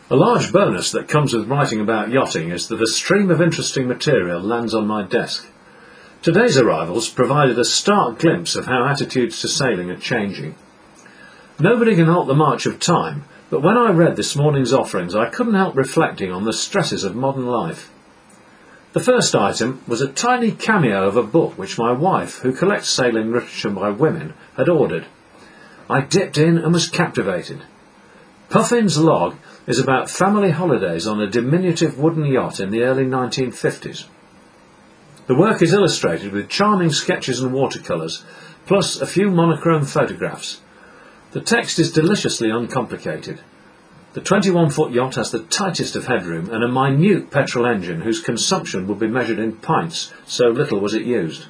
A large bonus that comes with writing about yachting is that a stream of interesting material lands on my desk. Today's arrivals provided a stark glimpse of how attitudes to sailing are changing. Nobody can halt the march of time, but when I read this morning's offerings I couldn't help reflecting on the stresses of modern life. The first item was a tiny cameo of a book which my wife, who collects sailing literature by women, had ordered. I dipped in and was captivated. Puffin's Log is about family holidays on a diminutive wooden yacht in the early 1950s. The work is illustrated with charming sketches and watercolours, plus a few monochrome photographs. The text is deliciously uncomplicated. The 21-foot yacht has the tightest of headroom and a minute petrol engine whose consumption would be measured in pints, so little was it used.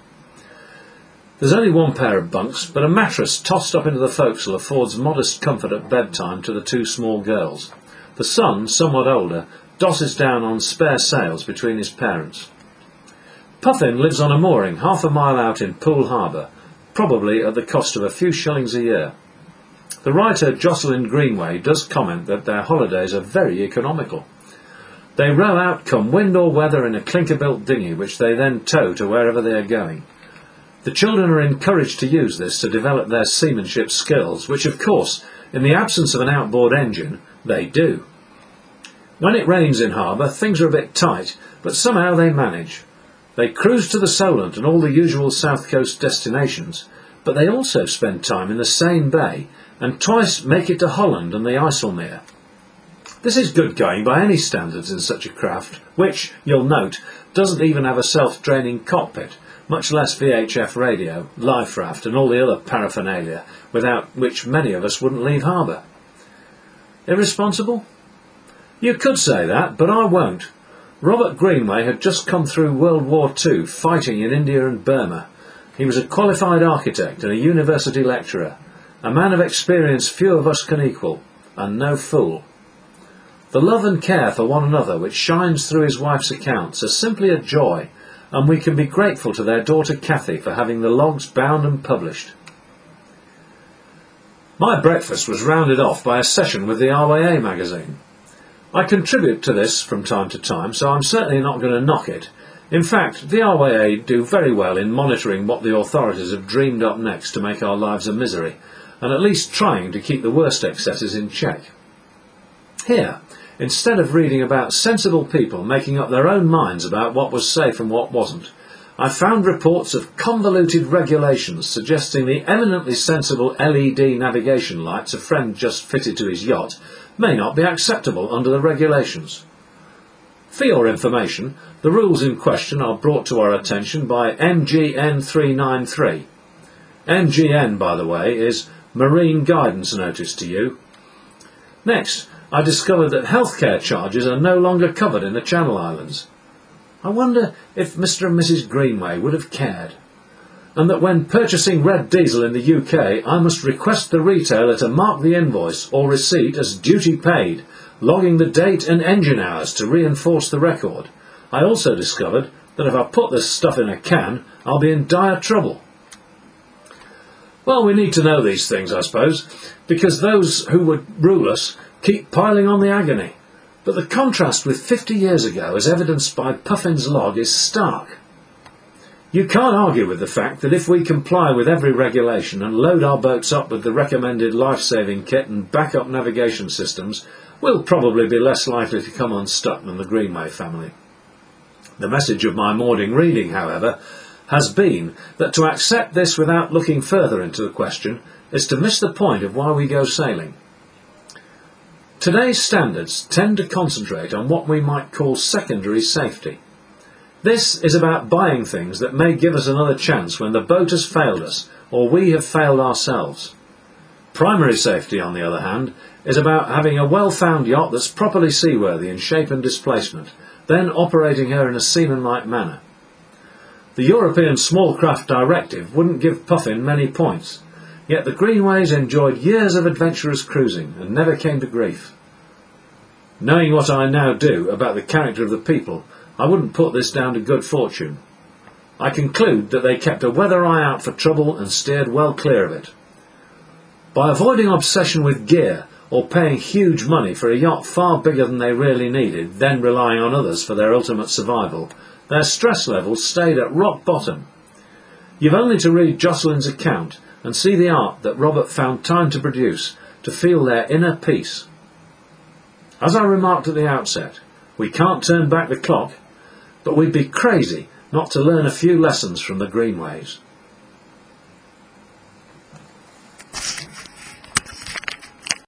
There's only one pair of bunks, but a mattress tossed up into the forecastle affords modest comfort at bedtime to the two small girls. The son, somewhat older, dosses down on spare sails between his parents. Puffin lives on a mooring half a mile out in Poole Harbour, probably at the cost of a few shillings a year. The writer Jocelyn Greenway does comment that their holidays are very economical. They row out come wind or weather in a clinker-built dinghy which they then tow to wherever they are going. The children are encouraged to use this to develop their seamanship skills, which of course, in the absence of an outboard engine, they do. When it rains in harbour, things are a bit tight, but somehow they manage. They cruise to the Solent and all the usual south coast destinations, but they also spend time in the Seine Bay and twice make it to Holland and the IJsselmeer. This is good going by any standards in such a craft, which, you'll note, doesn't even have a self-draining cockpit, much less VHF radio, life raft and all the other paraphernalia, without which many of us wouldn't leave harbour. Irresponsible? You could say that, but I won't. Robert Greenway had just come through World War II, fighting in India and Burma. He was a qualified architect and a university lecturer, a man of experience few of us can equal, and no fool. The love and care for one another which shines through his wife's accounts are simply a joy, and we can be grateful to their daughter Cathy for having the logs bound and published. My breakfast was rounded off by a session with the RYA magazine. I contribute to this from time to time, so I'm certainly not going to knock it. In fact, the RYA do very well in monitoring what the authorities have dreamed up next to make our lives a misery, and at least trying to keep the worst excesses in check. Here, instead of reading about sensible people making up their own minds about what was safe and what wasn't, I found reports of convoluted regulations suggesting the eminently sensible LED navigation lights a friend just fitted to his yacht may not be acceptable under the regulations. For your information, the rules in question are brought to our attention by MGN 393. MGN, by the way, is Marine Guidance Notice to you. Next, I discovered that healthcare charges are no longer covered in the Channel Islands. I wonder if Mr. and Mrs. Greenway would have cared. And that when purchasing red diesel in the UK, I must request the retailer to mark the invoice or receipt as duty paid, logging the date and engine hours to reinforce the record. I also discovered that if I put this stuff in a can, I'll be in dire trouble. Well, we need to know these things, I suppose, because those who would rule us keep piling on the agony. But the contrast with 50 years ago, as evidenced by Puffin's Log, is stark. You can't argue with the fact that if we comply with every regulation and load our boats up with the recommended life-saving kit and backup navigation systems, we'll probably be less likely to come unstuck than the Greenway family. The message of my morning reading, however, has been that to accept this without looking further into the question is to miss the point of why we go sailing. Today's standards tend to concentrate on what we might call secondary safety. This is about buying things that may give us another chance when the boat has failed us or we have failed ourselves. Primary safety, on the other hand, is about having a well-found yacht that's properly seaworthy in shape and displacement, then operating her in a seaman-like manner. The European Small Craft Directive wouldn't give Puffin many points, yet the Greenways enjoyed years of adventurous cruising and never came to grief. Knowing what I now do about the character of the people, I wouldn't put this down to good fortune. I conclude that they kept a weather eye out for trouble and steered well clear of it. By avoiding obsession with gear, or paying huge money for a yacht far bigger than they really needed, then relying on others for their ultimate survival, their stress levels stayed at rock bottom. You've only to read Jocelyn's account and see the art that Robert found time to produce to feel their inner peace. As I remarked at the outset, we can't turn back the clock, but we'd be crazy not to learn a few lessons from the Greenways.